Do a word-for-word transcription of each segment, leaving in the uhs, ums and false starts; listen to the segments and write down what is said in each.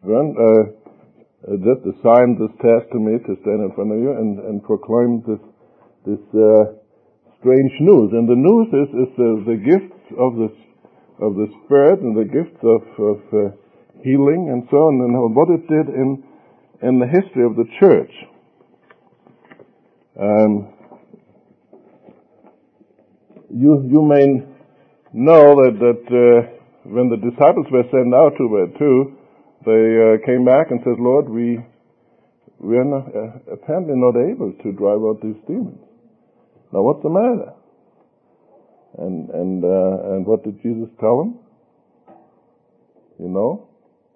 Vern, uh, uh, just assigned this task to me to stand in front of you and, and proclaim this this uh, strange news. And the news is, is uh, the gifts of the of the Spirit and the gifts of, of uh, healing and so on, and what it did in in the history of the church. Um, you you may know that that uh, when the disciples were sent out two by two, they uh, came back and said, "Lord, we we are not, uh, apparently not able to drive out these demons. Now, what's the matter?" And and uh, and what did Jesus tell them? You know,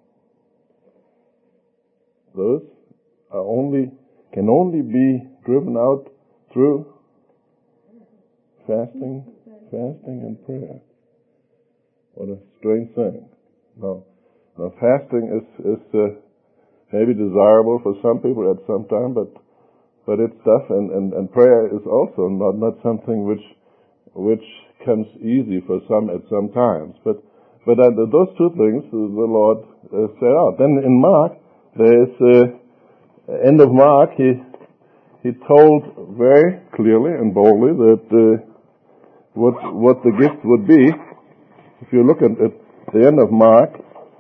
those are only can only be driven out through fasting, fasting and prayer. What a strange thing. Now, now fasting is is uh, maybe desirable for some people at some time, but but it's tough, and, and, and prayer is also not, not something which which comes easy for some at some times. But but uh, those two things the Lord uh, set out. Then in Mark, there is uh, end of Mark, he he told very clearly and boldly that uh, what what the gift would be. If you look at, at the end of Mark,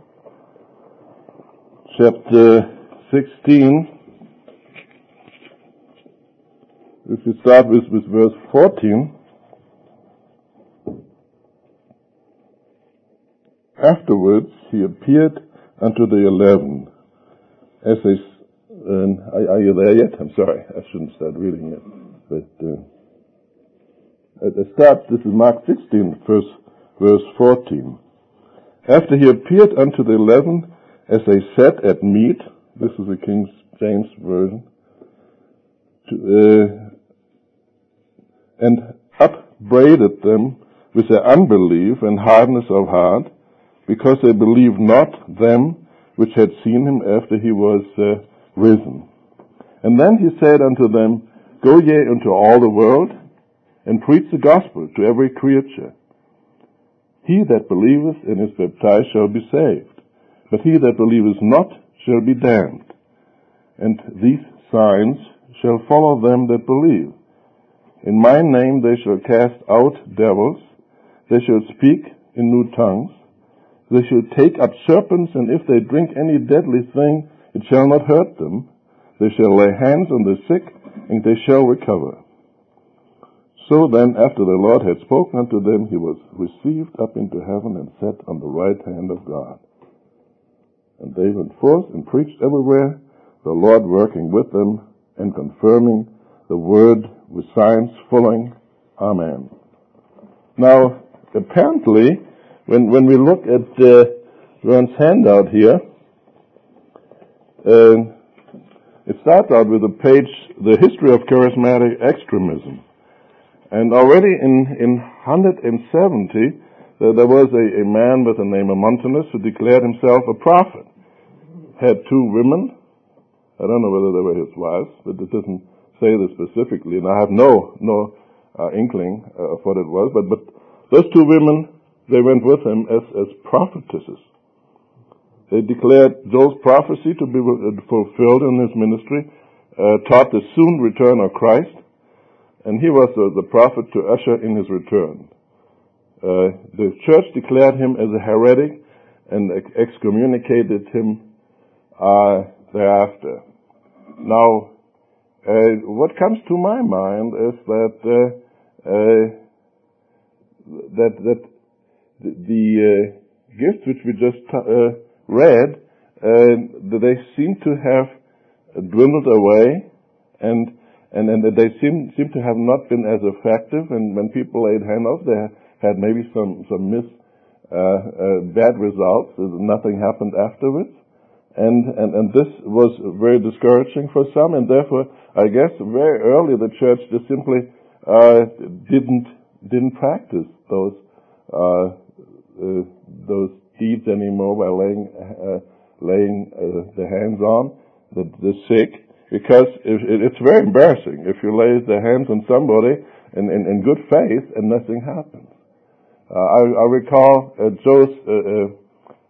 chapter sixteen, if you start with, with verse fourteen, afterwards he appeared unto the eleven, as they, uh, are, are you there yet? I'm sorry, I shouldn't start reading it. But uh, at the start, this is Mark sixteen, verse, verse fourteen. After he appeared unto the eleven, as they sat at meat, this is the King James Version, to, uh, and upbraided them with their unbelief and hardness of heart, because they believed not them which had seen him after he was uh, risen. And then he said unto them, Go ye into all the world, and preach the gospel to every creature. He that believeth and is baptized shall be saved, but he that believeth not shall be damned. And these signs shall follow them that believe. In my name they shall cast out devils, they shall speak in new tongues, they shall take up serpents, and if they drink any deadly thing, it shall not hurt them. They shall lay hands on the sick, and they shall recover. So then, after the Lord had spoken unto them, he was received up into heaven and sat on the right hand of God. And they went forth and preached everywhere, the Lord working with them and confirming the word with signs following. Amen. Now, apparently, when when we look at uh, Vern's handout here, uh, it starts out with a page, The History of Charismatic Extremism. And already in, in one hundred seventy, uh, there was a, a man with the name of Montanus who declared himself a prophet. Had two women. I don't know whether they were his wives, but it doesn't say this specifically, and I have no no uh, inkling uh, of what it was. But but those two women, they went with him as as prophetesses. They declared Joel's prophecy to be fulfilled in his ministry, uh, taught the soon return of Christ, and he was uh, the prophet to usher in his return. Uh, the church declared him as a heretic and ex- excommunicated him uh, thereafter. Now, uh, what comes to my mind is that uh, uh, that that the, the uh, gifts which we just uh, read, uh, they seem to have dwindled away, and and and they seem seem to have not been as effective. And when people laid hands on, they had maybe some some miss uh, uh, bad results. Nothing happened afterwards. And, and, and this was very discouraging for some, and therefore, I guess, very early the church just simply uh, didn't didn't practice those uh, uh, those deeds anymore by laying uh, laying uh, the hands on the, the sick, because it, it, it's very embarrassing if you lay the hands on somebody in, in, in good faith and nothing happens. Uh, I, I recall uh, Joe's. Uh, uh,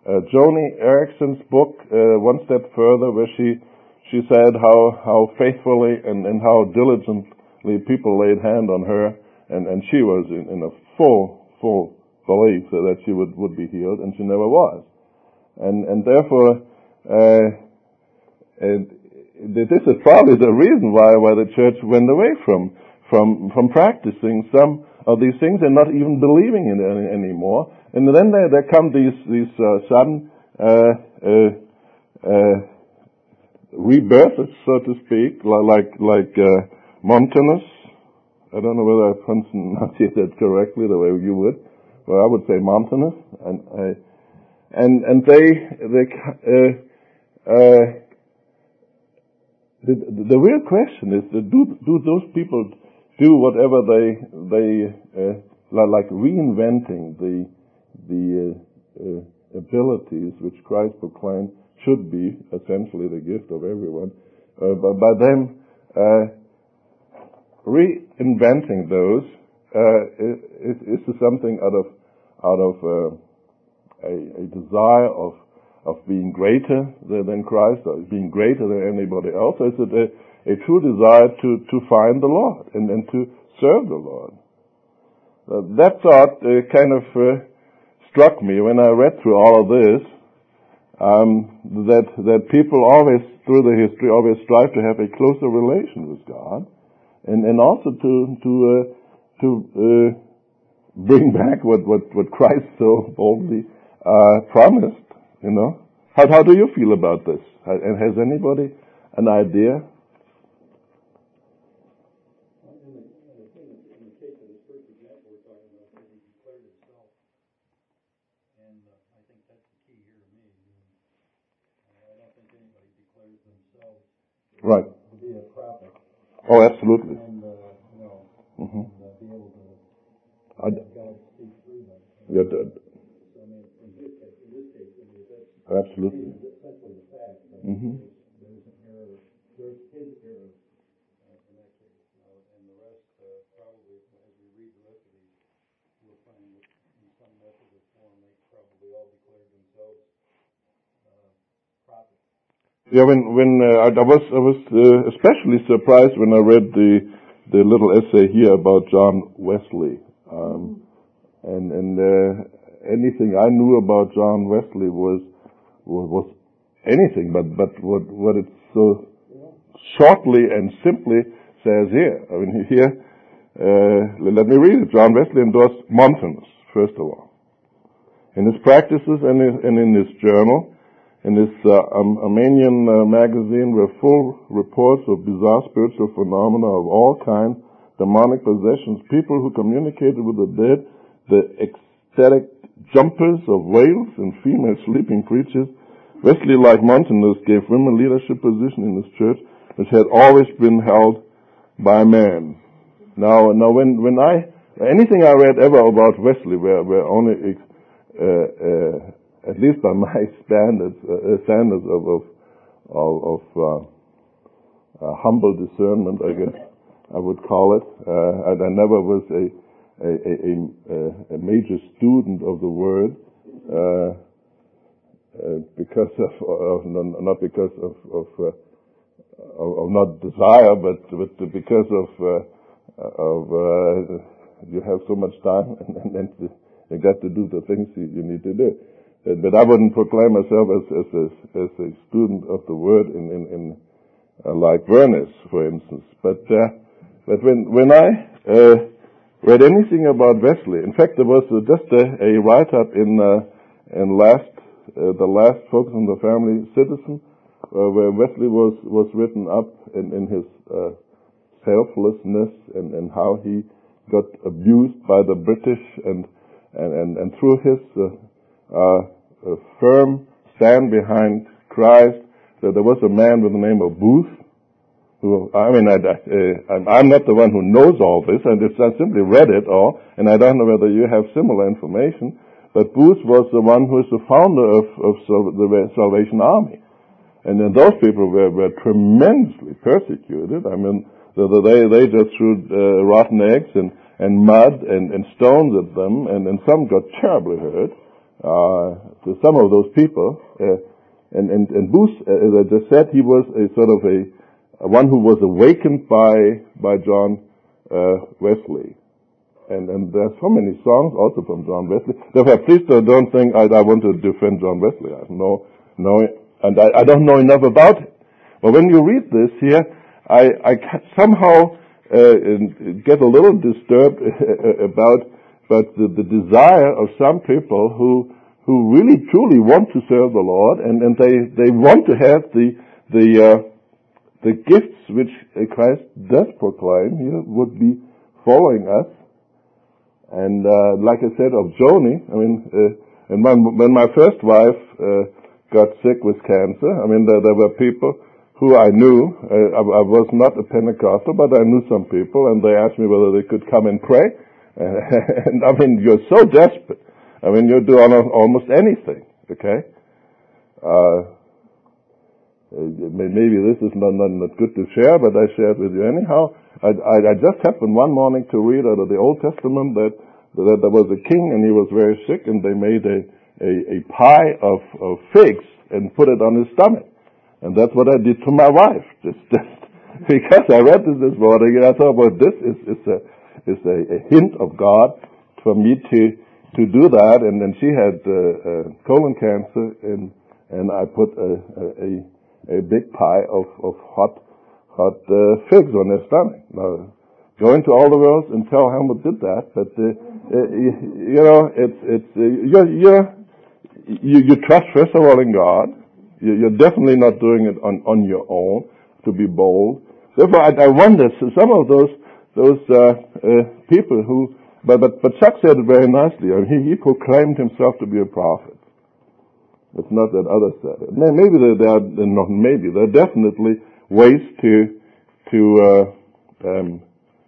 uh, Joni Erickson's book uh, one step further, where she she said how how faithfully and, and how diligently people laid hand on her, and, and she was in, in a full full belief that she would, would be healed, and she never was. And and therefore, uh, and this is probably the reason why why the church went away from from from practicing some of these things and not even believing in it any, anymore. And then there there come these these uh, sudden uh, uh, uh, rebirths, so to speak, like like uh, Montanus. I don't know whether I pronunciate that correctly the way you would. Well, I would say Montanus, and I, and and they they uh, uh, the the real question is that do do those people do whatever they they uh, like reinventing the the uh, uh, abilities which Christ proclaimed should be essentially the gift of everyone, uh, but by them uh, reinventing those uh, is, is something out of out of uh, a, a desire of of being greater than Christ, or being greater than anybody else? Or is it a, a true desire to, to find the Lord and, and to serve the Lord? Uh, that thought uh, kind of uh, struck me when I read through all of this, um, that that people always, through the history, always strive to have a closer relation with God, and, and also to to uh, to uh, bring back what, what, what Christ so boldly uh, promised, you know. How, how do you feel about this? And has anybody an idea? In the, in the, in the case of this first example we're talking about, that he declared himself, and uh, I think that's the key here to me. Uh, I don't think anybody declares themselves right. to be a prophet. Oh, absolutely. And, uh, you know, mm-hmm. and, uh, be able to I'd, God speak through them. Yeah, so, I mean, in this case, in this case, I mean, that's absolutely. essentially the fact. I mm-hmm. mean, there's, there's an error. There's his error uh, in that case. Uh, and the rest, uh, probably, as we read the rest of these, we'll find that in some method or form, they probably all declared themselves uh, prophets. Yeah, when when uh, I, I was I was uh, especially surprised when I read the the little essay here about John Wesley. Um, and and uh, anything I knew about John Wesley was was, was anything but but what what it so shortly and simply says here. I mean here, uh, let me read it. John Wesley endorsed Montanus first of all in his practices and, his, and in his journal. In his uh, um, Armenian uh, magazine were full reports of bizarre spiritual phenomena of all kinds. Demonic possessions, people who communicated with the dead, the ecstatic jumpers of whales and female sleeping creatures. Wesley, like Montanus, gave women leadership position in his church, which had always been held by men. Now, now, when when I anything I read ever about Wesley were were only uh, uh, at least by my standards uh, standards of of of, of uh, uh, humble discernment, I guess I would call it. Uh, and I never was a a, a, a, a major student of the word, uh, uh, because of, of not because of of, uh, of, of not desire, but but because of uh, of uh, you have so much time and then you got to do the things you, you need to do. But, but I wouldn't proclaim myself as as a, as a student of the word in in, in uh, like Vernes, for instance. But uh, But when when I uh, read anything about Wesley, in fact, there was uh, just a, a write-up in uh, in last uh, the last Focus on the Family Citizen, uh, where Wesley was was written up in, in his uh, selflessness and, and how he got abused by the British, and and and, and through his uh, uh, uh, firm stand behind Christ, that there was a man with the name of Booth. Who, I mean, I, uh, I'm not the one who knows all this, and it's, I simply read it all, and I don't know whether you have similar information, but Booth was the one who is the founder of, of the Salvation Army. And then those people were, were tremendously persecuted. I mean, they, they just threw uh, rotten eggs and, and mud and, and stones at them, and, and some got terribly hurt. uh, to some of those people. Uh, and, and, and Booth, uh, as I just said, he was a sort of a, a one who was awakened by, by John uh, Wesley. And, and there's so many songs also from John Wesley. Therefore, please don't think I, I want to defend John Wesley. I have no, no, and I, I don't know enough about it. But when you read this here, I, I somehow uh, get a little disturbed about, about the, the desire of some people who, who really truly want to serve the Lord, and, and they, they want to have the, the, uh, the gifts which Christ does proclaim here would be following us. And uh, like I said of Joni, I mean, uh, and my, when my first wife uh, got sick with cancer, I mean, there, there were people who I knew. Uh, I, I was not a Pentecostal, but I knew some people, and they asked me whether they could come and pray. Uh, and I mean, you're so desperate. I mean, you do almost anything. Okay. Uh, maybe this is not, not not good to share, but I share it with you anyhow. I, I, I just happened one morning to read out of the Old Testament that, that there was a king and he was very sick, and they made a, a, a pie of, of figs and put it on his stomach. And that's what I did to my wife, just, just because I read this this morning, and I thought, well, this is, is a, is a, a hint of God for me to, to do that. And then she had, uh, uh, colon cancer, and, and I put a, a, a big pie of, of hot, hot, uh, figs on their stomach. Now, go into all the world and tell Helmut did that, but, uh, uh you, you know, it's, it's, uh, you're, you're, you, you trust first of all in God. You're definitely not doing it on, on your own to be bold. Therefore, I, I wonder, so some of those those uh, uh, people who, but, but but Chuck said it very nicely. I mean, he, he proclaimed himself to be a prophet. It's not that others said it. Maybe there, there are not. Maybe there are definitely ways to to uh, um,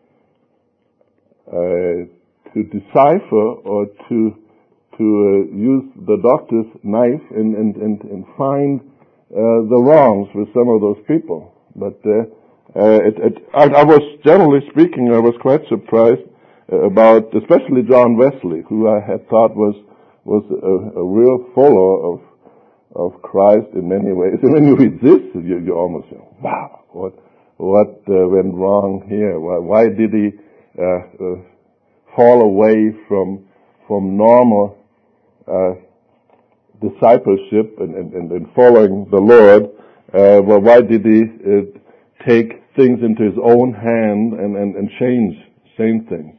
uh, to decipher or to. to uh, use the doctor's knife and, and, and, and find uh, the wrongs with some of those people. But uh, uh, it, it, I, I was, generally speaking, I was quite surprised uh, about, especially John Wesley, who I had thought was was a, a real follower of of Christ in many ways. And when you read this, you, you almost say, wow, what what uh, went wrong here? Why, why did he uh, uh, fall away from from normal Uh, discipleship and, and, and following the Lord? Uh, well, why did he uh, take things into his own hand and, and, and change change things?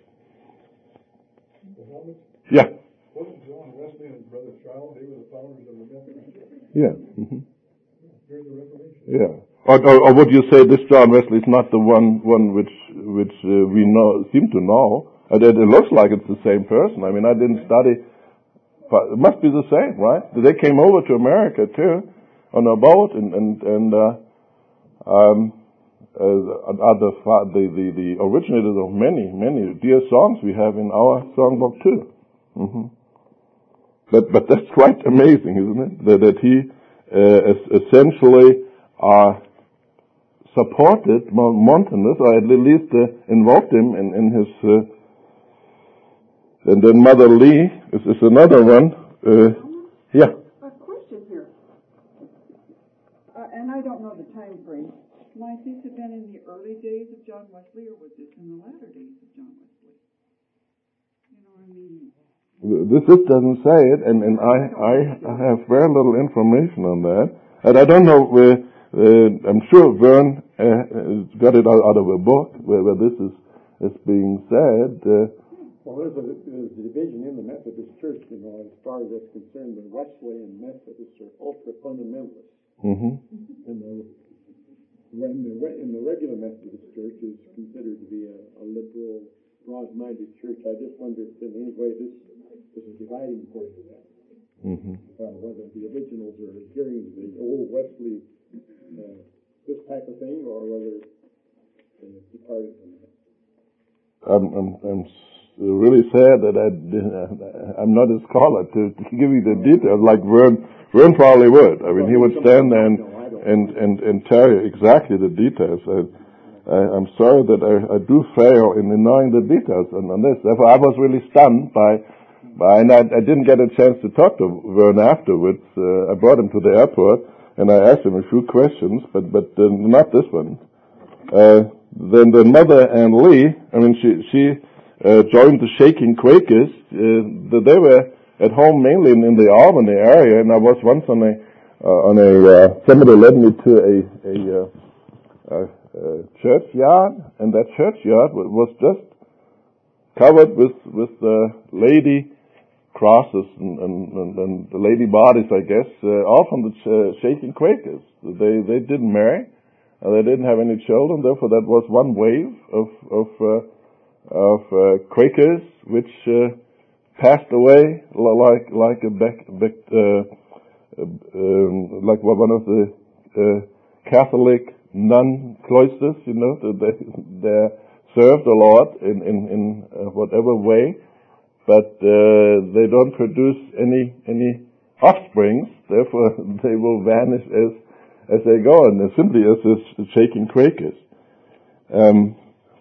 Yeah. Wasn't John Wesley and Brother Child, they were the founders of the Methodist? Yeah. Mm-hmm. During the Reformation? Yeah. Or, or, or would you say this John Wesley is not the one one which which uh, we know seem to know? Uh, it, it looks like it's the same person. I mean, I didn't study. But it must be the same, right? They came over to America too on a boat, and and and uh, um, uh, are the, the the the originators of many many dear songs we have in our songbook too. Mm-hmm. But but that's quite amazing, isn't it? That that he uh, essentially uh, supported Montanus, or at least uh, involved him in in his. Uh, And then Mother Lee is, is another one. Uh, yeah. A question here, uh, and I don't know the time frame. Might this have been in the early days of John Wesley, or was this in the latter days of John Wesley? You know what I mean? This, this doesn't say it, and, and I, I have very little information on that. And I don't know where, uh, I'm sure Vern uh, got it out, out of a book where, where this is, is being said. Uh, Well, there's a, there's a division in the Methodist Church, you know, as far as that's concerned. The Wesleyan Methodists are ultra-fundamentalists. Mm-hmm. And the, when the, in the regular Methodist Church is considered to be a, a liberal, broad-minded church, I just wonder if in any way this, this is dividing force of that. Mm-hmm. Uh, whether the originals are adhering to the old Wesley, uh, this type of thing, or whether they departed from that. I'm, I'm, I'm really sad that I, I'm not a scholar to, to give you the details like Vern, Vern probably would. I mean, he would stand there and, and, and, and tell you exactly the details. I, I, I'm sorry that I, I do fail in knowing the details on, on this. Therefore, I was really stunned by, And I, I didn't get a chance to talk to Vern afterwards. Uh, I brought him to the airport, and I asked him a few questions, but but uh, not this one. Uh, then the mother, Ann Lee, I mean, she she uh, joined the Shaking Quakers. Uh, they were at home mainly in, in the Albany area, and I was once on a uh, on a uh, somebody led me to a a, uh, a, a churchyard, and that churchyard was just covered with with uh, lady crosses and, and, and, and the lady bodies, I guess, uh, all from the ch- Shaking Quakers. They they didn't marry, uh, they didn't have any children. Therefore, that was one wave of of uh, of uh, Quakers which uh, passed away like like a back, back, uh, um, like one of the uh, Catholic nun cloisters. You know, they they served the Lord in in, in uh, whatever way. But uh, they don't produce any any offsprings. Therefore, they will vanish as as they go, and as simply as the Shaking Quakers. Um,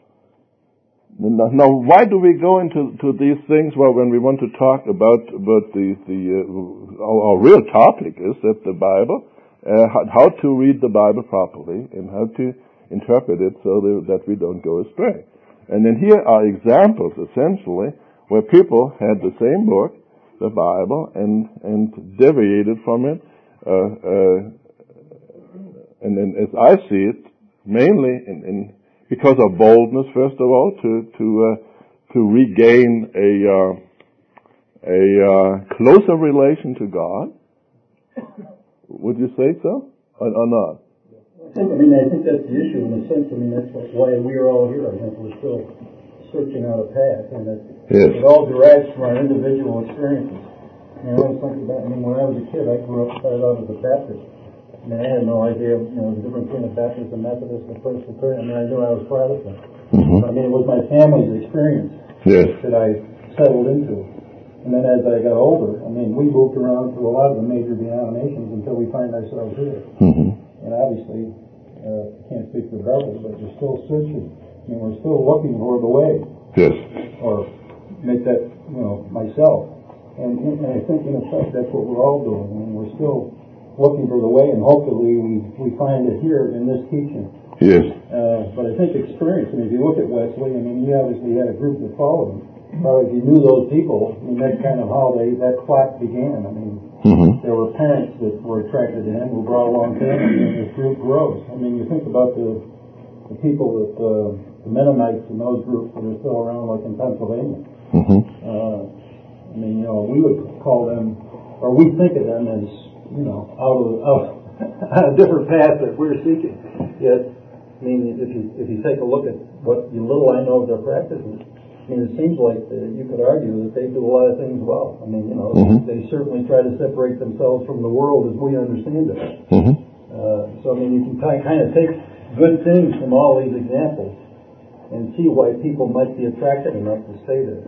now, why do we go into to these things? Well, when we want to talk about about the the uh, our, our real topic is that the Bible, uh, how, how to read the Bible properly and how to interpret it so that we don't go astray. And then here are examples, essentially, where people had the same book, the Bible, and and deviated from it, uh, uh, and then as I see it, mainly in, in because of boldness, first of all, to to uh, to regain a uh, a uh, closer relation to God. Would you say so, or, or not? I think. I mean, I think that's the issue in a sense. I mean, that's why we are all here. I think we're still searching out a path, and it, yes. it all derives from our individual experiences. You know, it's something about, I mean, when I was a kid, I grew up, started out as a Baptist. I mean, I had no idea, you know, the difference between a Baptist, a Methodist, a Presbyterian. I mean, I knew I was Protestant. Mm-hmm. I mean, it was my family's experience yes. that I settled into. And then as I got older, I mean, we moved around through a lot of the major denominations until we find ourselves here. Mm-hmm. And obviously, uh, can't speak for others, but you're still searching. I mean, we're still looking for the way. Yes. Or make that, you know, myself. And, and I think, in effect, that's what we're all doing. I mean, we're still looking for the way, and hopefully we, we find it here in this teaching. Yes. Uh, but I think experience, I mean, if you look at Wesley, I mean, he obviously had a group that followed him. Probably if you knew those people, I mean, that's kind of how they, that clock began. I mean, mm-hmm. there were parents that were attracted to him who brought along families, and this group grows. I mean, you think about the, the people that, uh, the Mennonites and those groups that are still around, like in Pennsylvania. Mm-hmm. Uh, I mean, you know, we would call them, or we think of them as, you know, out of out on a different path that we're seeking. Yet, I mean, if you if you take a look at what little I know of their practices, I mean, it seems like uh, you could argue that they do a lot of things well. I mean, you know, mm-hmm. they certainly try to separate themselves from the world as we understand it. Mm-hmm. Uh, so, I mean, you can kind of take good things from all these examples and see why people might be attracted enough to stay there.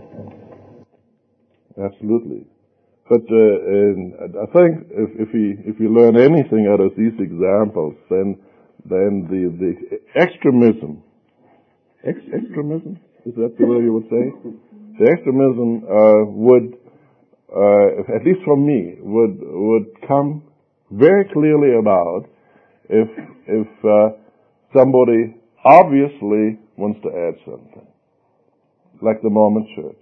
Absolutely. But uh, and I think if, if we if we learn anything out of these examples, then then the the extremism, ex, extremism is that the way you would say? The extremism uh, would, uh, at least for me, would would come very clearly about if if uh, somebody obviously wants to add something, like the Mormon Church.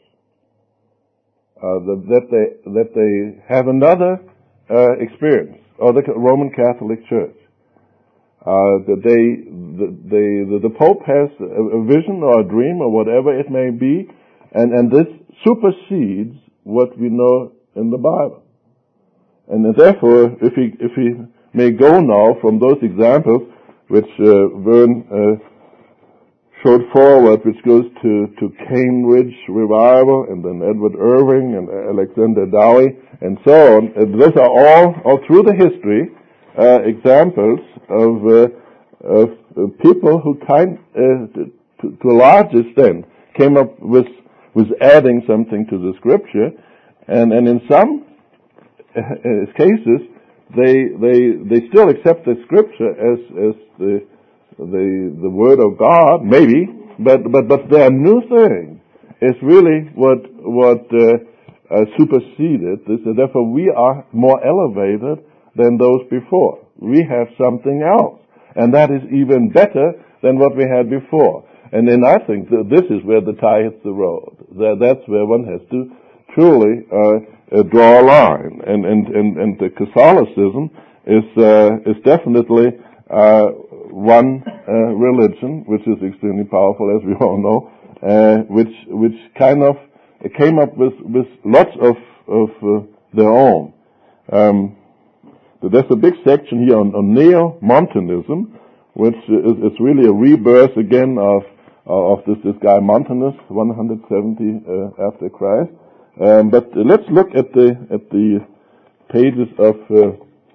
Uh, that, that they that they have another uh, experience, or the Roman Catholic Church. Uh, that they the, they the, the Pope has a, a vision or a dream or whatever it may be, and and this supersedes what we know in the Bible. And therefore, if we if we may go now from those examples which uh, Vern uh, showed forward, which goes to, to Cambridge Revival, and then Edward Irving and Alexander Dowie, and so on. And those are all, all through the history, uh, examples of, uh, of uh, people who kind, uh, to, to a large extent, came up with, with adding something to the scripture, and, and in some uh, cases, they, they, they still accept the scripture as, as the, the the word of God, maybe, but but but their new thing is really what what uh, uh, superseded this, and therefore we are more elevated than those before. We have something else, and that is even better than what we had before. And then I think that this is where the tie hits the road. That, that's where one has to truly uh, uh, draw a line. And and and, and the Catholicism is uh, is definitely uh, one uh, religion which is extremely powerful, as we all know, uh, which which kind of came up with with lots of of uh, their own. Um, there's a big section here on, on Neo-Montanism, which is, is really a rebirth again of of this this guy Montanus, one hundred seventy uh, after Christ. Um, but uh, let's look at the at the pages of. Uh,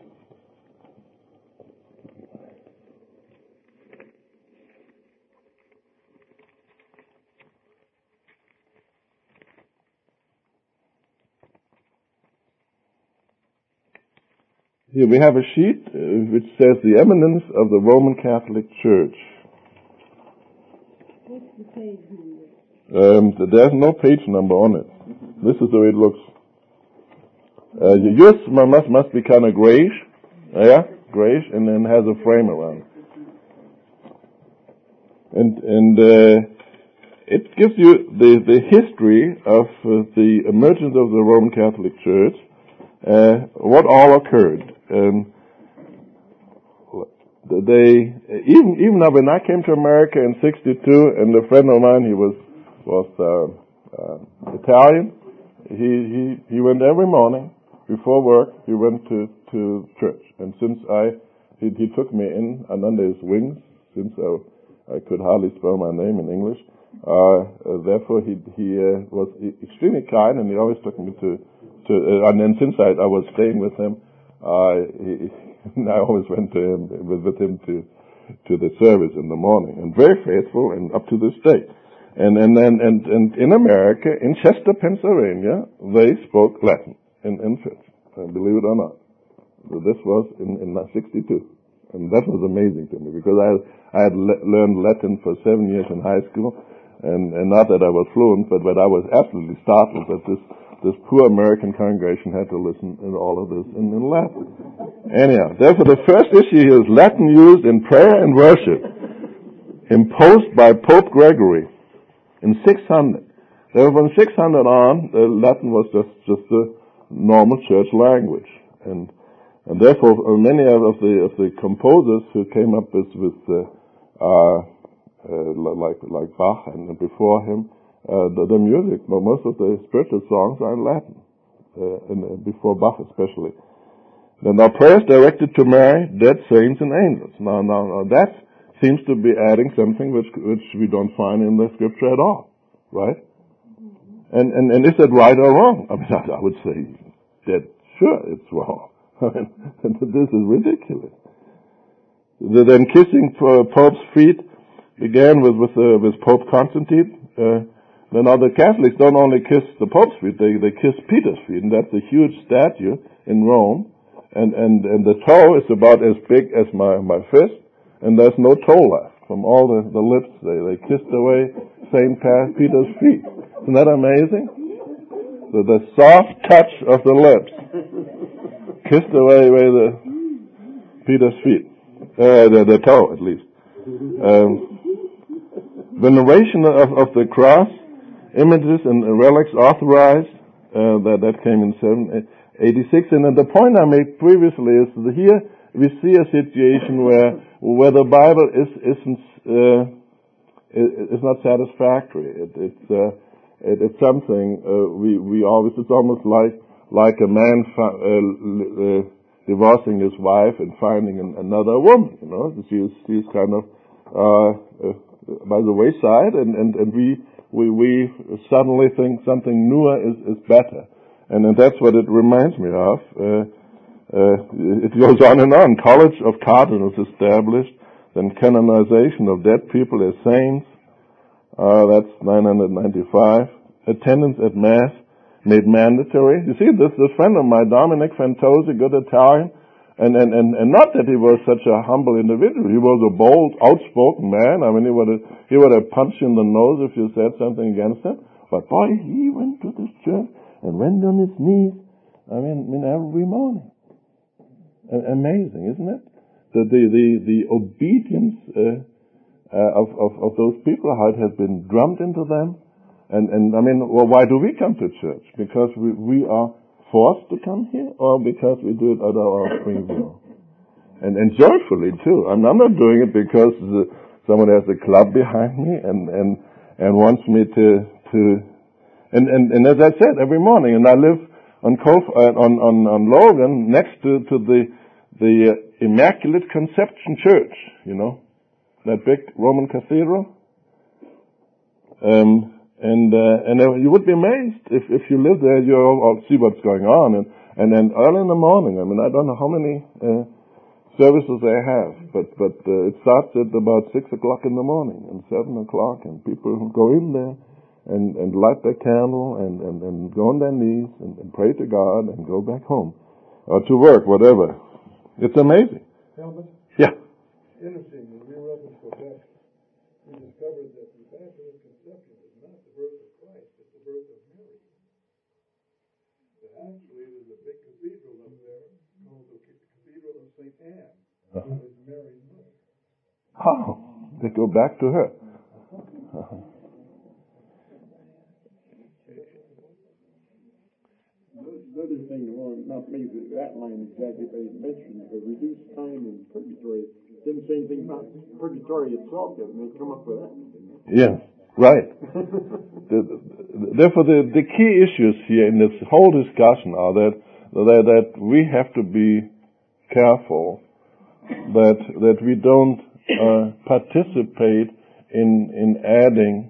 Here we have a sheet uh, which says the eminence of the Roman Catholic Church. What's the page number? Um, there's no page number on it. This is the way it looks. Uh, yours must must be kind of grayish, yeah, grayish, and then has a frame around it. And and uh, it gives you the the history of uh, the emergence of the Roman Catholic Church, uh, what all occurred. Um, they even even when I came to America in sixty-two, and a friend of mine, he was was uh, uh, Italian. He he he went every morning before work. He went to to church, and since I he, he took me in and under his wings, since I I could hardly spell my name in English. Uh, uh, therefore, he he uh, was extremely kind, and he always took me to to. Uh, and then since I I was staying with him. Uh, he, I always went to him, with, with him to to the service in the morning, and very faithful, and up to this day. And and and and, and in America, in Chester, Pennsylvania, they spoke Latin in, in church. Uh, believe it or not, so this was in in sixty-two, and that was amazing to me because I I had le- learned Latin for seven years in high school, and and not that I was fluent, but but I was absolutely startled that this. This poor American congregation had to listen to all of this in, in Latin. Anyhow, therefore the first issue here is Latin used in prayer and worship, imposed by Pope Gregory in six hundred. Therefore from six hundred on, uh, Latin was just, just the normal church language. And and therefore uh, many of the of the composers who came up with, with uh, uh, uh, like like Bach and before him, Uh, the, the music, but most of the spiritual songs are in Latin, uh, and, uh, before Bach especially. Then our prayers directed to Mary, dead saints and angels. Now, now, now that seems to be adding something which which we don't find in the scripture at all, right? And and, and is that right or wrong? I mean, I, I would say that sure it's wrong. I mean, this is ridiculous. The, then kissing Pope's feet began with with, uh, with Pope Constantine. Uh, Now the Catholics don't only kiss the Pope's feet, they, they kiss Peter's feet, and that's a huge statue in Rome, and, and, and the toe is about as big as my, my fist, and there's no toe left from all the, the lips. They, they kissed away Saint Peter's feet. Isn't that amazing? So the soft touch of the lips kissed away, away the Peter's feet, uh, the, the toe at least. Um, veneration of, of the cross, images and relics authorized, uh, that, that came in seven eighty-six. And then the point I made previously is that here we see a situation where where the Bible is isn't uh, is not satisfactory. It, it's uh, it, it's something uh, we we always. It's almost like like a man fa- uh, uh, divorcing his wife and finding an, another woman. You know, she's she's kind of uh, uh, by the wayside, and and and we. We, we suddenly think something newer is, is better. And, and that's what it reminds me of. Uh, uh, it goes on and on. College of Cardinals established, then canonization of dead people as saints. Uh, that's nine hundred ninety-five. Attendance at Mass made mandatory. You see, this, this friend of mine, Dominic Fantozzi, good Italian, and, and, and, and not that he was such a humble individual. He was a bold, outspoken man. I mean, he would have, he would have punched you in the nose if you said something against him. But boy, he went to this church and went on his knees. I mean, I mean every morning. A- amazing, isn't it? The the the, the obedience uh, uh, of, of of those people, how it has been drummed into them, and and I mean, well, why do we come to church? Because we we are forced to come here, or because we do it out of our free will, and and joyfully too. I'm, I'm not doing it because the, someone has a club behind me and and and wants me to to, and and, and as I said, every morning, and I live on Cof- uh, on on on Logan next to to the the uh, Immaculate Conception Church, you know, that big Roman cathedral. Um, and uh, and uh, you would be amazed if if you live there, you'll all see what's going on. And and then early in the morning, I mean, I don't know how many uh, services they have, but but uh, it starts at about six o'clock in the morning and seven o'clock, and people go in there and and light their candle and and, and go on their knees and, and pray to God and go back home or to work, whatever. It's amazing. Helmut? Yeah. Interesting, when we read this Quebec, we discovered that the Immaculate Conception is not the birth of Christ, it's the birth of Mary. But actually, there's a big cathedral up there called the Cathedral of Saint Anne, Uh-huh. who is Mary's mother. Oh, they go back to her. Uh-huh. Another thing along, not maybe that line exactly, but he mentioned a reduced time in purgatory. Didn't say anything about purgatory itself yet, and they come up with that. Yes, right. the, the, therefore, the, the key issues here in this whole discussion are that, that that we have to be careful that that we don't uh, participate in in adding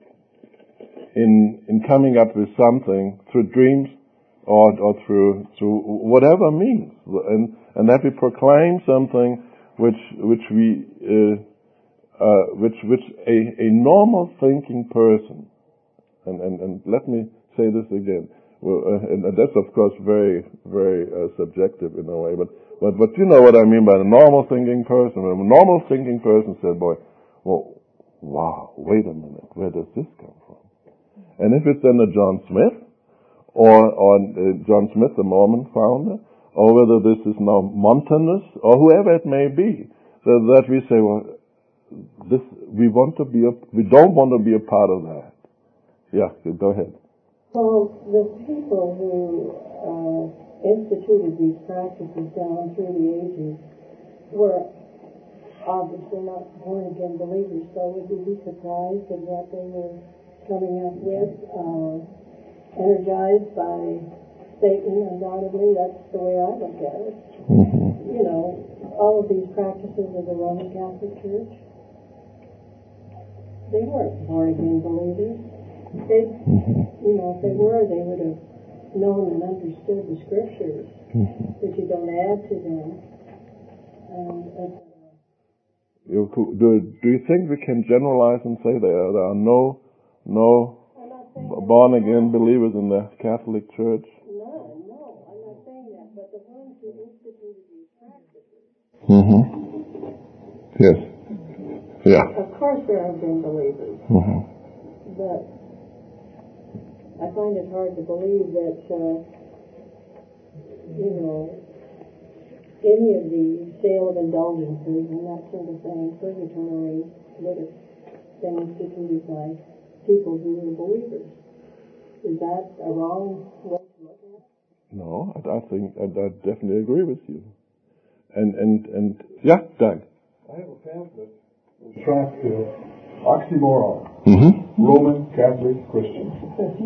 in in coming up with something through dreams or or through through whatever means, and and that we proclaim something which which we uh, uh, which which a, a normal thinking person, and, and and let me say this again, well, uh, and that's of course very very uh, subjective in a way, but but but you know what I mean by the normal thinking person. A normal thinking person said, "Boy, well, wow, wait a minute, where does this come from?" And if it's then a John Smith, or or uh, John Smith, the Mormon founder, or whether this is now Montanus, or whoever it may be, so that we say, well, this we want to be a, we don't want to be a part of that. Yeah, go ahead. Well, the people who uh, instituted these practices down through the ages were obviously not born again believers, so would you be surprised at what they were coming up with, uh, energized by Satan, undoubtedly? That's the way I look at it. Mm-hmm. You know, all of these practices of the Roman Catholic Church, they weren't born again believers. They, Mm-hmm. you know, if they were, they would have known and understood the scriptures, Mm-hmm. that you don't add to them. And, and You, do do you think we can generalize and say there there are no no born again believers in the Catholic Church? no, no, I'm not saying that, but the ones who instituted these practices, Mm-hmm. Yes. Yeah. of course there have been believers, Mm-hmm. but I find it hard to believe that, uh, you know, any of the sale of indulgences and that sort of thing, purgatory, would have been instituted by people who were believers. Is that a wrong way to look at it? No, I, I think I, I definitely agree with you. And and and yeah, Doug. I have a pamphlet, a tract of oxymoron, Mm-hmm. Roman Catholic Christian. It's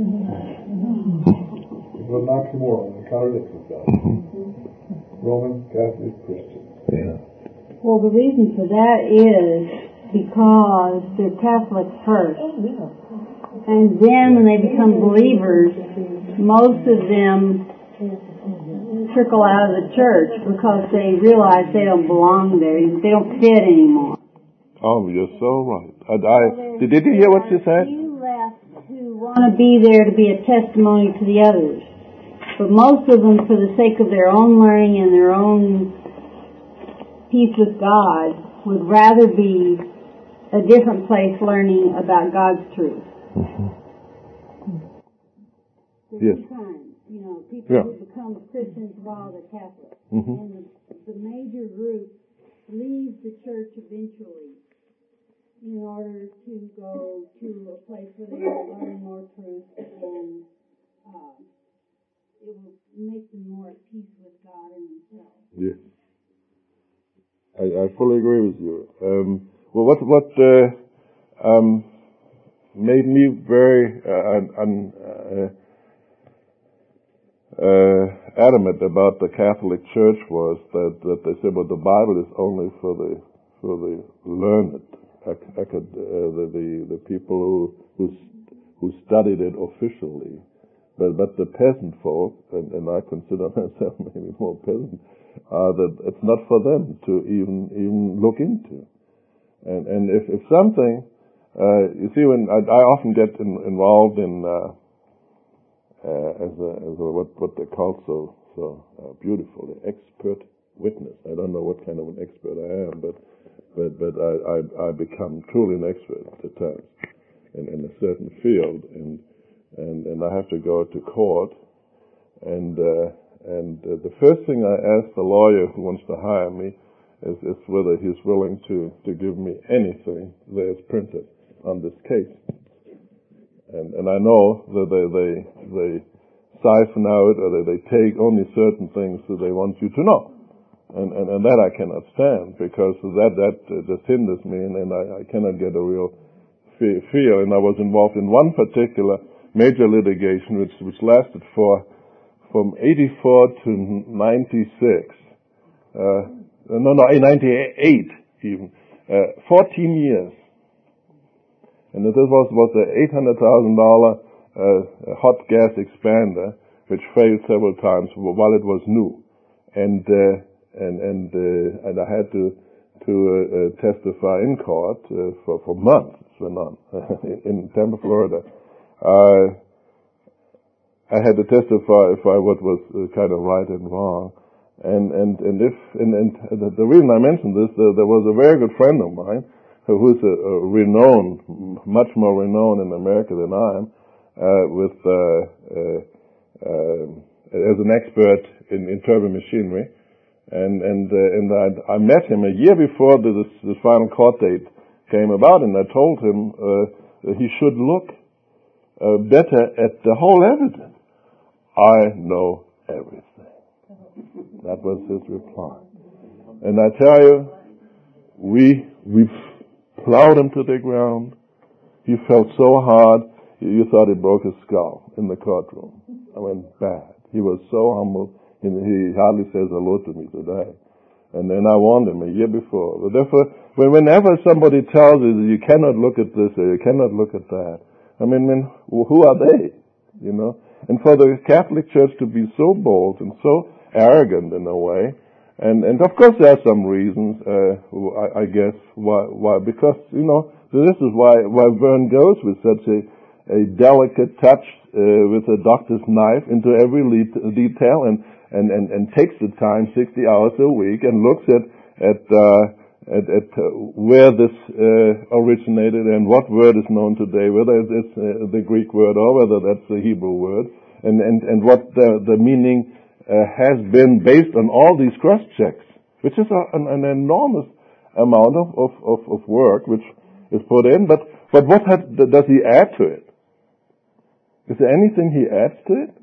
an oxymoron, it contradicts itself. Roman Catholic Christian. Yeah. Well, the reason for that is because they're Catholic first. And then when they become believers, most of them trickle out of the church because they realize they don't belong there. They don't fit anymore. Oh, you're so right. I, I did, did you hear what she said? You left who want to be there to be a testimony to the others. But most of them, for the sake of their own learning and their own peace with God, would rather be a different place learning about God's truth. Mm-hmm. There's Yes. two kinds. You know, people Yeah. who become Christians while they're Catholic. Mhm. And the, the major group leaves the church eventually in order to go to a place where they will learn more truth and uh, it will make them more at peace with God and themselves. Yes. I, I fully agree with you. Um, well, what what uh, um, made me very uh, un, uh, uh, adamant about the Catholic Church was that, that they said, well, the Bible is only for the for the learned, I, I could, uh, the, the the people who who who studied it officially. But but the peasant folk, and, and I consider myself maybe more peasant, uh, that it's not for them to even even look into. And and if if something, uh, you see, when I, I often get in, involved in uh, uh, as a as a what what they call so so uh, beautiful, the expert witness. I don't know what kind of an expert I am, but but but I I, I become truly an expert at times in, in a certain field, and and and I have to go to court, and uh, and uh, the first thing I ask the lawyer who wants to hire me is, is whether he's willing to to give me anything that is printed on this case. And and I know that they they they siphon out, or they, they take only certain things that they want you to know, and and, and that I cannot stand, because that that uh, just hinders me, and, and I, I cannot get a real fe- feel. And I was involved in one particular major litigation, which which lasted for from eighty-four to ninety-six. Uh, no, no, ninety-eight even, uh, fourteen years. And this was, was an eight hundred thousand dollars uh, hot gas expander, which failed several times while it was new. And, uh, and, and, uh, and I had to, to, uh, uh, testify in court, uh, for, for months, went on, in Tampa, Florida. Uh, I had to testify if I what was uh, kind of right and wrong. And, and, and if, and, and the, the reason I mentioned this, uh, there was a very good friend of mine, who's a, a renowned, much more renowned in America than I am, uh, with, uh, uh, uh, as an expert in, in turbo machinery. And, and, uh, and I, I met him a year before the, this, this final court date came about, and I told him, uh, that he should look, uh, better at the whole evidence. I know everything. That was his reply. And I tell you, we, we plowed him to the ground. He felt so hard, you thought he broke his skull in the courtroom. I went bad. He was so humble, and he hardly says hello to me today. And then I warned him a year before. But therefore, whenever somebody tells you that you cannot look at this or you cannot look at that, I mean, I mean, who are they? You know? And for the Catholic Church to be so bold and so arrogant in a way, And, and of course there are some reasons, uh, I, I guess, why, why, because, you know, this is why, why Verne goes with such a, a delicate touch, uh, with a doctor's knife into every le- detail and, and, and, and takes the time, sixty hours a week, and looks at, at, uh, at, at uh, where this, uh, originated and what word is known today, whether it's uh, the Greek word or whether that's the Hebrew word, and, and, and what the, the meaning Uh, has been based on all these cross checks, which is a, an, an enormous amount of, of, of, of work which is put in. But but what has, does he add to it? Is there anything he adds to it?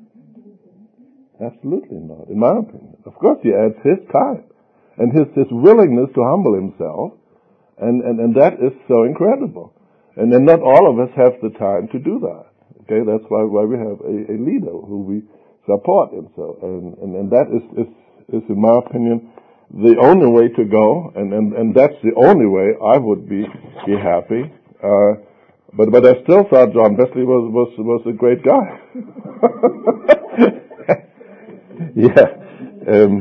Absolutely not, in my opinion. Of course, he adds his time and his his willingness to humble himself, and and, and that is so incredible. And then not all of us have the time to do that. Okay, that's why why we have a, a leader who we support, and so and, and, and that is, is is in my opinion the only way to go, and, and, and that's the only way I would be be happy. Uh, but but I still thought John Wesley was was was a great guy. yeah. Um,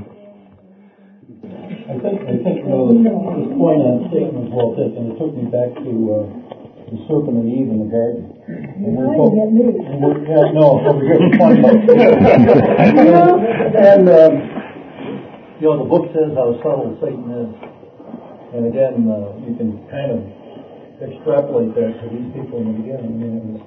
I think I think you know, this point on Satan was well taken. It took me back to uh, the serpent and Eve in the garden. And we're both, and we're, yeah, no, over here we're talking about and um, you know, the book says how subtle Satan is, and again, uh, you can kind of extrapolate that to these people in the beginning. I mean, it was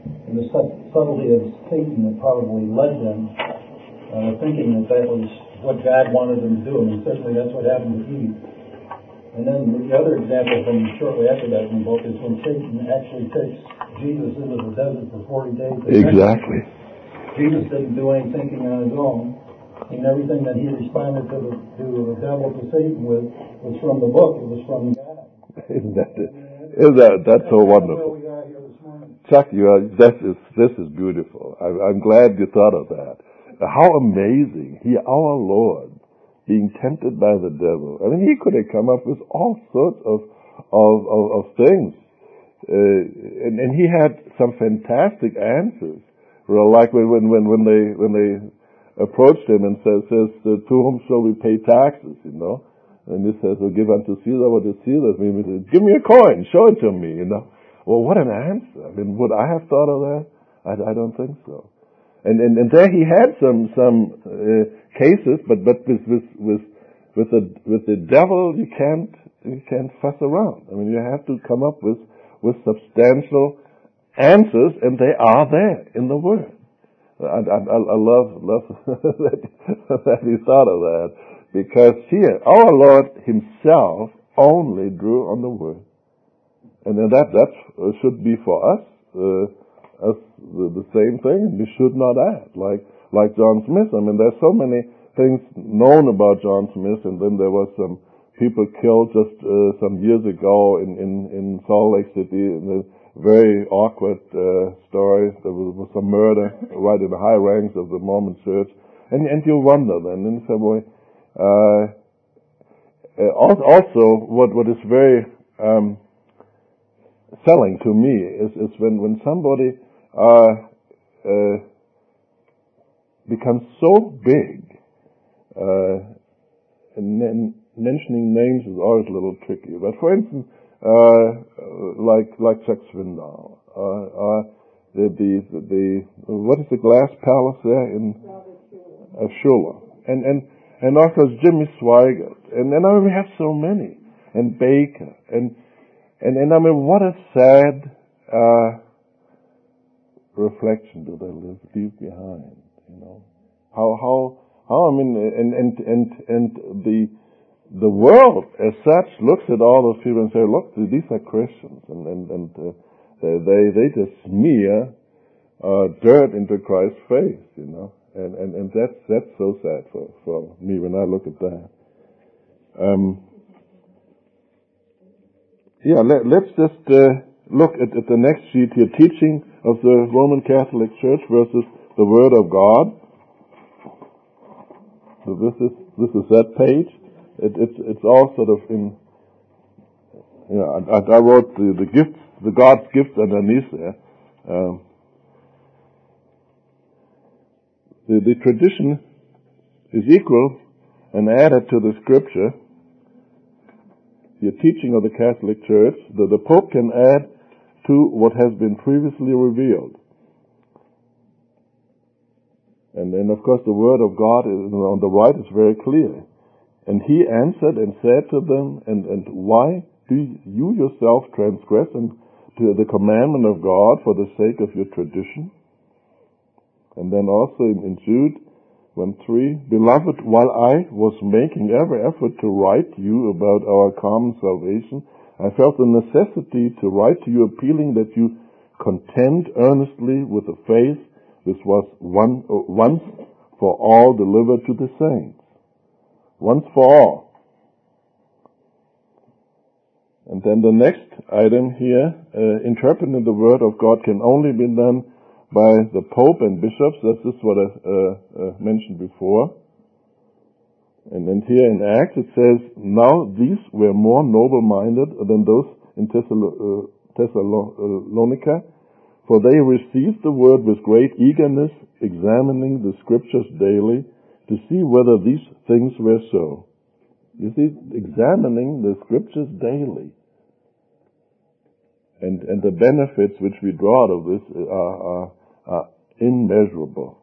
and the subtlety of Satan that probably led them, uh, thinking that that was what God wanted them to do. I mean, certainly that's what happened to Eve. And then the other example from shortly after that in the book is when Satan actually takes Jesus into the desert for forty days. Exactly. Jesus didn't do any thinking on his own, and everything that he responded to the, to the devil, to Satan with, was from the book. It was from God. Isn't that it? Isn't that, that's so wonderful. Chuck, you are, this is, this is beautiful. I, I'm glad you thought of that. How amazing. He, our Lord, being tempted by the devil. I mean, he could have come up with all sorts of, of, of, of things. Uh, and, and he had some fantastic answers. Like when, when, when they, when they approached him and says, says, to whom shall we pay taxes, you know? And he says, well, give unto Caesar what is Caesar's. I mean, he says, give me a coin, show it to me, you know. Well, what an answer. I mean, would I have thought of that? I, I don't think so. And, and, and there he had some, some, uh, cases, but, but with, with, with, with the, with the devil, you can't, you can't fuss around. I mean, you have to come up with, with substantial answers, and they are there in the Word. I, I, I love, love that, that he thought of that. Because here, our Lord himself only drew on the Word. And then that, that should be for us, uh, us the, the same thing. We should not act like, like John Smith. I mean, there's so many things known about John Smith, and then there was some people killed just, uh, some years ago in, in, in Salt Lake City, in a very awkward, uh, story. There was, was some murder right in the high ranks of the Mormon church. And, and you wonder then, in some way, Uh, also, what, what is very um, selling to me is, is when, when somebody uh, uh, becomes so big, uh, and then mentioning names is always a little tricky. But for instance, uh, like like Chuck Swindoll, uh, uh, the, the the what is the glass palace there in uh, Shula, and and. And also Jimmy Swaggart, and then I mean, we have so many, and Baker, and and and I mean, what a sad uh, reflection do they leave, leave behind? You know, how how how I mean, and and and and the the world as such looks at all those people and say, look, these are Christians, and and and uh, they they just smear uh, dirt into Christ's face, you know. And, and, and that's, that's so sad for, for me when I look at that. Um, yeah, let, let's just, uh, look at, at the next sheet here, teaching of the Roman Catholic Church versus the Word of God. So this is, this is that page. It, it's, it's all sort of in, yeah, I, I wrote the, the gifts, the God's gifts underneath there. Um, The, the tradition is equal and added to the Scripture, the teaching of the Catholic Church, that the Pope can add to what has been previously revealed. And then, of course, the Word of God is, on the right is very clear. And he answered and said to them, and, and why do you yourself transgress into the commandment of God for the sake of your tradition? And then also in, in Jude one three, Beloved, while I was making every effort to write to you about our common salvation, I felt the necessity to write to you appealing that you contend earnestly with the faith which was one, uh, once for all delivered to the saints. Once for all. And then the next item here, uh, interpreting the Word of God can only be done by the Pope and bishops. That's just what I uh, uh, mentioned before. And then here in Acts it says, now these were more noble-minded than those in Thessalo- uh, Thessalonica, for they received the word with great eagerness, examining the Scriptures daily to see whether these things were so. You see, examining the Scriptures daily. And, and the benefits which we draw out of this are, are are immeasurable.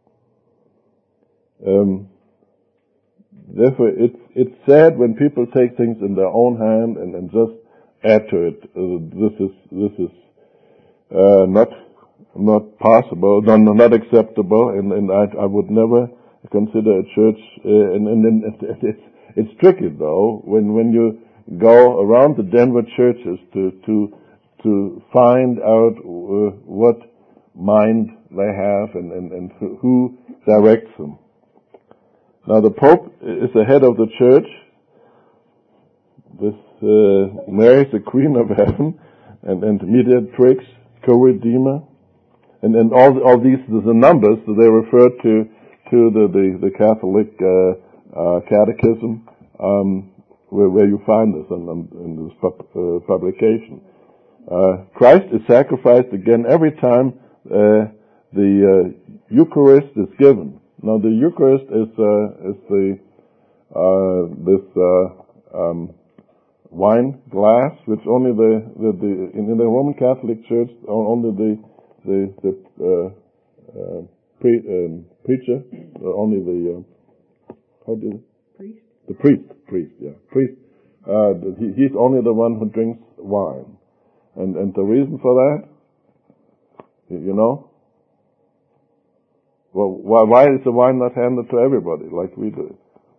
Um, therefore, it's it's sad when people take things in their own hand and, and just add to it. Uh, this is this is uh, not not possible, not, not acceptable, and, and I, I would never consider a church, uh, and, and, and it's, it's tricky though, when, when you go around the Denver churches to, to, to find out uh, what mind they have and, and, and who directs them. Now the Pope is the head of the church. This, uh, Mary is the Queen of Heaven, and, and mediatrix, co-redeemer, and, and all, all these, the numbers that they refer to, to the, the, the Catholic, uh, uh, catechism, um, where, where you find this in, in this pub, uh, publication. Uh, Christ is sacrificed again every time, uh, the, uh, Eucharist is given. Now the Eucharist is, uh, is the, uh, this, uh, um, wine glass, which only the, the, the in, in the Roman Catholic Church, only the, the, the, uh, uh, pre, um, preacher, uh, only the, uh, how do you, Priest? The priest, priest, yeah, priest, uh, he, he's only the one who drinks wine. And, and the reason for that, you, you know? Well, why, why is the wine not handed to everybody like we do?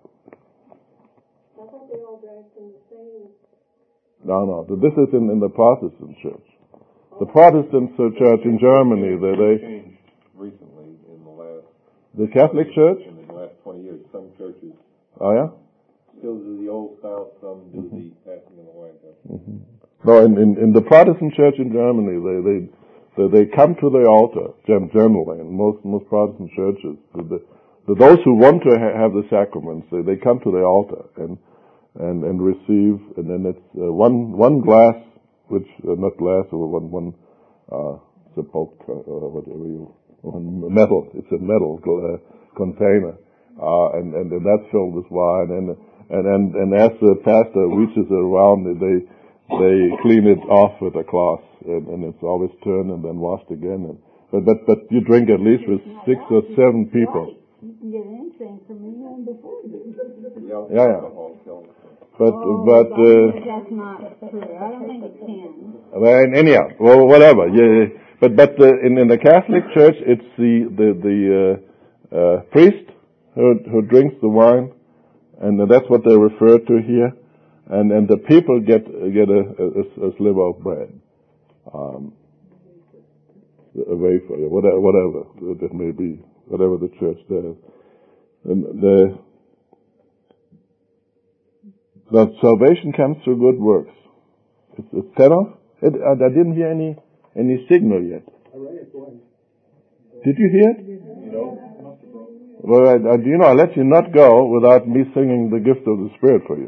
I thought they all drank from the same. No, no. This is in, in the Protestant church. The Protestant church in Germany, they, they changed recently in the last. The Catholic Church? In the last twenty years, some churches Oh yeah. still do the old style, some do mm-hmm. the passing of the wine cup. Mm-hmm. No, in, in in the Protestant church in Germany, they they they, they come to the altar generally in most most Protestant churches. The, the, the, those who want to ha- have the sacraments, they, they come to the altar and. And, and receive, and then it's uh, one one glass, which uh, not glass, or one one uh, sepulch, uh, whatever you, one metal. It's a metal uh, container, uh, and, and and that's filled with wine. And and and, and as the pastor reaches around, they they clean it off with a cloth, and, and it's always turned and then washed again. And, but but but you drink at least with six or seven people. You can get anything from anyone before you. Yeah, yeah. But, oh, but, uh, that's not true. I don't think it can. Well, anyhow, well, whatever. Yeah, but, but, uh, in, in the Catholic Church, it's the, the, the, uh, uh, priest who, who drinks the wine, and that's what they refer to here, and, and the people get, get a, a, a sliver of bread, um, a wafer, whatever, whatever it may be, whatever the church does. And the, Now, salvation comes through good works. It's, it's set off. It, I, I didn't hear any any signal yet. Did you hear it? No. Well, I, I, you know, I let you not go without me singing the gift of the Spirit for you.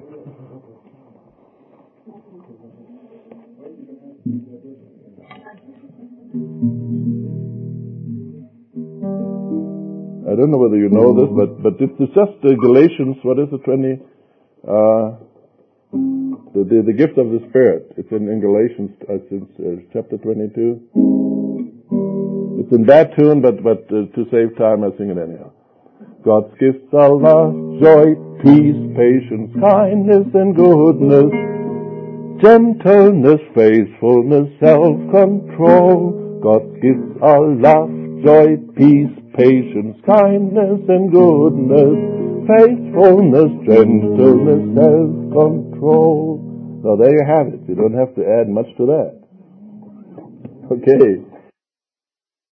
I don't know whether you know this, but but it's just uh, Galatians. What is it? Twenty. Uh, The, the, the gift of the Spirit. It's in, in Galatians, uh, it's, uh, chapter twenty-two. It's in bad tune, but, but uh, to save time, I sing it anyhow. God's gifts are love, joy, peace, patience, kindness, and goodness, gentleness, faithfulness, self-control. God's gifts are love, joy, peace, patience, kindness, and goodness, faithfulness, gentleness, self-control. Now there you have it. You don't have to add much to that. Okay.